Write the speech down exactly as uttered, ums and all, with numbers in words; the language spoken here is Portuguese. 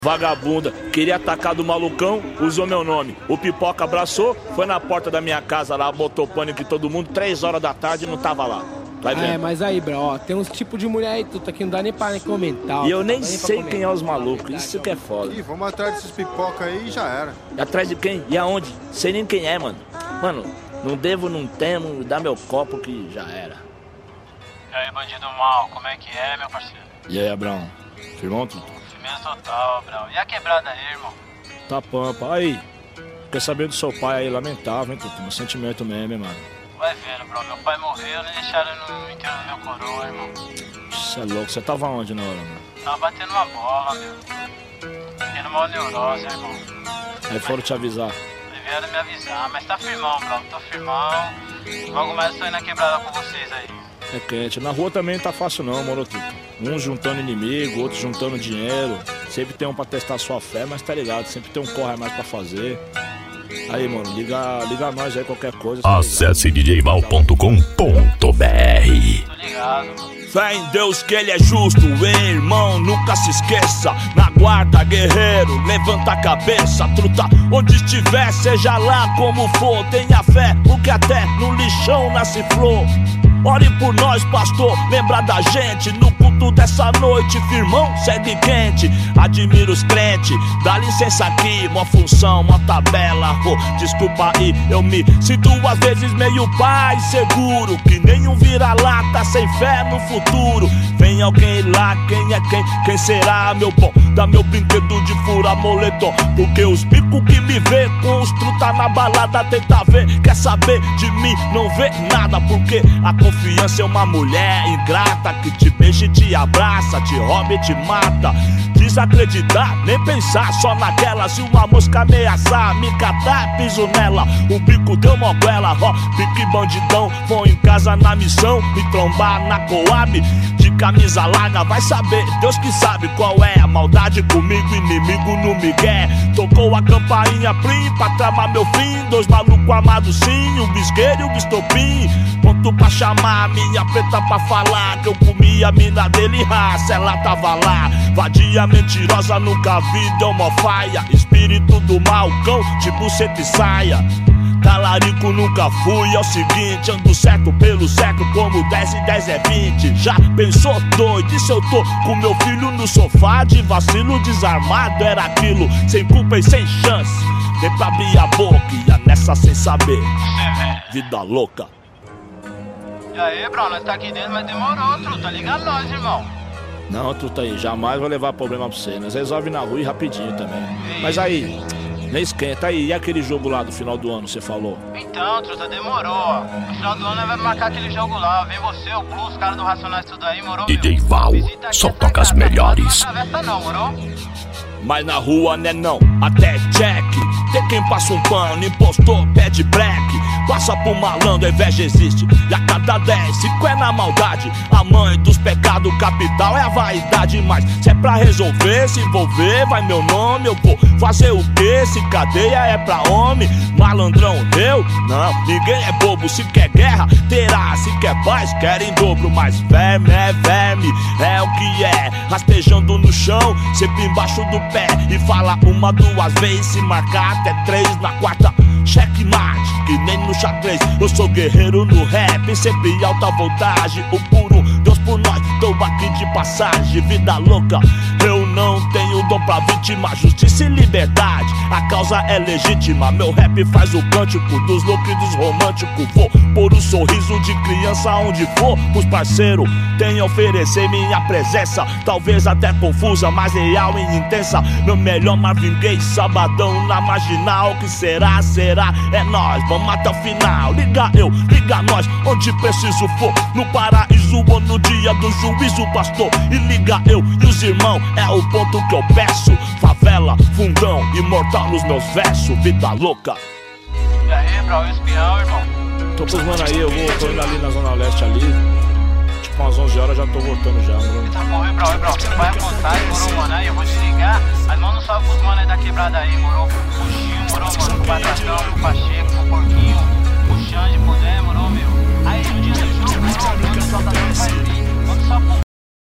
Vagabunda, queria atacar do malucão, usou meu nome. O Pipoca abraçou, foi na porta da minha casa lá, botou pânico em todo mundo, três horas da tarde e não tava lá. Vai vendo? É, mas aí, bro, ó, tem uns tipos de mulher aí, tu aqui não dá nem pra nem comentar. E eu nem nem sei quem é os malucos, isso que é foda. Ih, vamos atrás desses pipoca aí e já era. E atrás de quem? E aonde? Sei nem quem é, mano. Mano, não devo, não temo, dá meu copo que já era. E aí, bandido mal, como é que é, meu parceiro? E aí, Abrão? Firmão, tudo? Firmeza total, Brau. E a quebrada aí, irmão? Tá pampa. Aí, quer saber do seu pai aí, lamentável, hein, Tutu? Meu sentimento mesmo, hein, mano. Vai vendo, bro. Meu pai morreu, nem deixaram no enterro do meu coroa, irmão. Você é louco, você tava onde na hora, mano? Tava batendo uma bola, meu. Tendo uma neurose, irmão. Aí foram te avisar. Aí vieram me avisar, mas tá firmão, Brau. Tô firmão. Logo mais eu tô indo na quebrada com vocês aí. É quente. Na rua também não tá fácil não, moro, Tutu. Uns juntando inimigo, outros juntando dinheiro. Sempre tem um pra testar sua fé, mas tá ligado, sempre tem um corre a mais pra fazer. Aí, mano, liga, liga a nós aí qualquer coisa. Tá acesse d j val ponto com ponto b r. Tô ligado, mano. Fé em Deus que ele é justo, ei, irmão, nunca se esqueça. Na guarda, guerreiro, levanta a cabeça, truta. Onde estiver, seja lá como for, tenha fé, porque até no lixão nasce flor. Ore por nós, pastor, lembra da gente. No culto dessa noite, firmão, segue quente. Admiro os crentes, dá licença aqui. Uma função, uma tabela, oh, desculpa aí. Eu me sinto às vezes meio pai seguro, que nenhum vira-lata sem fé no futuro. Vem alguém lá, quem é quem? Quem será, meu bom? Dá meu brinquedo de fura moletom, porque os bicos que me vê com os truta na balada tenta ver. Quer saber de mim, não vê nada, porque a confiança é uma mulher ingrata que te beija e te abraça, te rouba e te mata. Desacreditar, nem pensar, só naquela. Se uma mosca ameaçar, me catar, piso nela. O bico deu moguela, ó, pique bandidão. Vou em casa na missão, me trombar na Coab. De camisa larga, vai saber, Deus que sabe qual é a maldade comigo, inimigo no migué. Tocou a campainha plim pra tramar meu fim. Dois malucos armados sim, o bisqueiro e o bistopim. Ponto pra chamar a minha preta pra falar que eu comi a mina dele, raça, ela tava lá. Vadia mentirosa, nunca vi, deu mó faia. Espírito do mal, cão de buceta e saia. Talarico nunca fui, é o seguinte, ando certo pelo certo como dez e dez é vinte. Já pensou doido, e se eu tô com meu filho no sofá de vacilo desarmado? Era aquilo, sem culpa e sem chance. Nem pra abrir a boca, ia nessa sem saber. Vida louca. E aí, bro, nós tá aqui dentro, mas demorou, truta. Liga nós, irmão. Não, truta aí, jamais vou levar problema pra você. Nós resolve na rua e rapidinho também. Mas aí, nem esquenta aí, e aquele jogo lá do final do ano, você falou? Então, truta, demorou, ó. No final do ano nós vamos marcar aquele jogo lá. Vem você, o Plus, os caras do Racionais, tudo aí, morou? D J Val, só toca as melhores. Não atravessa não, morou? Mas na rua né não, até check. Tem quem passa um pano, impostor, pede black. Passa por malandro, a inveja existe. E a cada dez, cinco é na maldade. A mãe dos pecados capital é a vaidade. Mas se é pra resolver, se envolver, vai meu nome. Eu vou fazer o quê? Se cadeia é pra homem. Malandrão, eu? Não, ninguém é bobo. Se quer guerra, terá. Se quer paz, quer em dobro. Mas verme é verme, é o que é. Rastejando no chão, sempre embaixo do pé. E fala uma, duas vezes, se marcar até três. Na quarta, checkmate, que nem no xadrez. Eu sou guerreiro no rap, sempre alta voltagem. O puro, Deus por nós, tô aqui de passagem. Vida louca, eu não tenho dom pra vítima. Justiça e liberdade, a causa é legítima. Meu rap faz o cântico dos loucos e dos românticos. Vou pôr um sorriso de criança onde for. Os parceiros têm a oferecer minha presença. Talvez até confusa, mas real e intensa. Meu melhor Marvin Gaye, sabadão na marginal. Que será, será, é nós, vamos até o final. Liga eu, liga nós, onde preciso for. No paraíso ou no dia do juízo, pastor. E liga eu e os irmãos, é o ponto que eu peço. Favela, fundão, imortal nos meus versos. Vida louca. E aí, bro, espião, irmão? Tô com os mano aí, eu vou, tô indo ali na Zona Leste ali. Tipo umas onze horas já tô voltando já, mano. Tá bom, e bro, e bro, você vai à vontade, morou, mano? Aí eu vou desligar, mas manda um salve pros mano aí da quebrada aí, morou? O Gil, morou, mano? O Patratão, o Pacheco, o Porquinho, o Xande, puder, morou, meu? Aí no dia do jogo, morou, o pessoal tá dando pra ele. Manda só